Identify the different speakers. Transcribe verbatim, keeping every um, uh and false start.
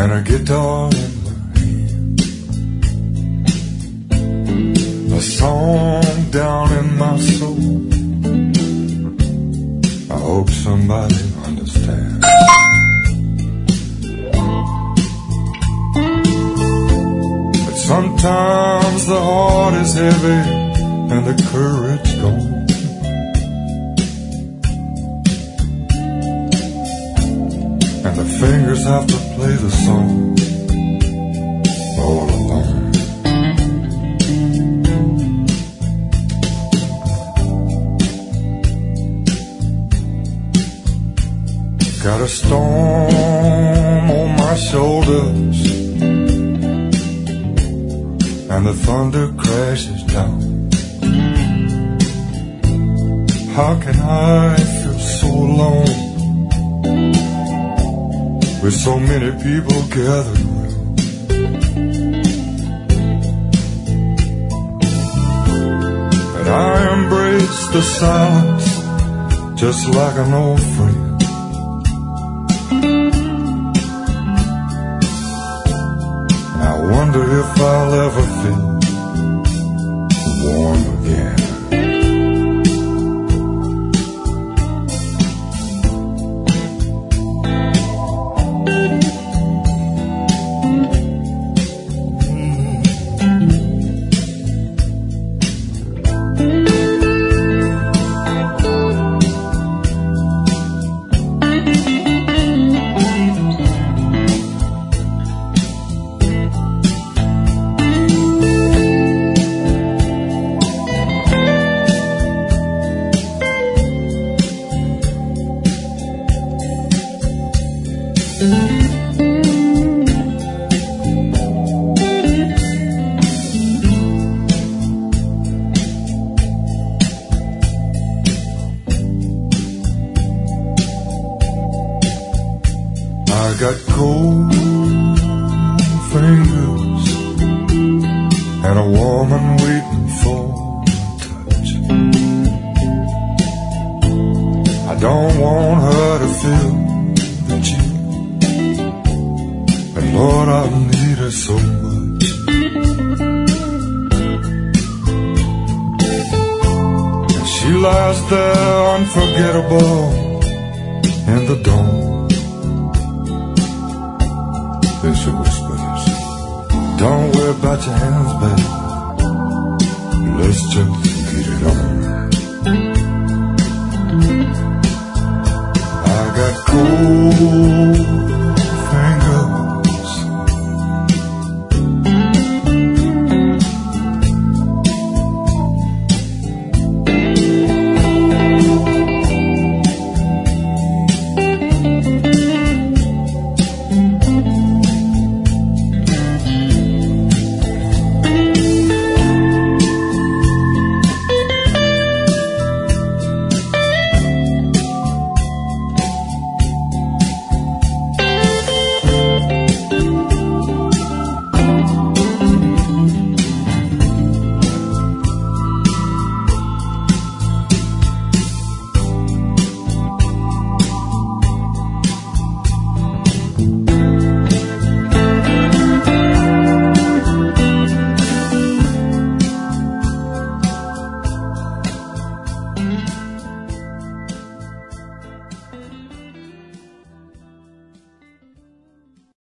Speaker 1: and a guitar in my hand, a song down in my soul. I hope somebody understands. But sometimes the heart is heavy and the courage gone. And the fingers have to play the song all alone. Got a storm on my shoulders, and the thunder crashes down. How can I feel so alone with so many people gathered around? But I embrace the silence just like an old friend. I wonder if I'll ever feel warm again. I got cold fingers and a woman waiting for my touch. I don't want her to feel the chill, but Lord, I need her so much. And she lies there unforgettable in the dawn. Then she whispers, don't worry about your hands, baby, let's just get it on. I got cold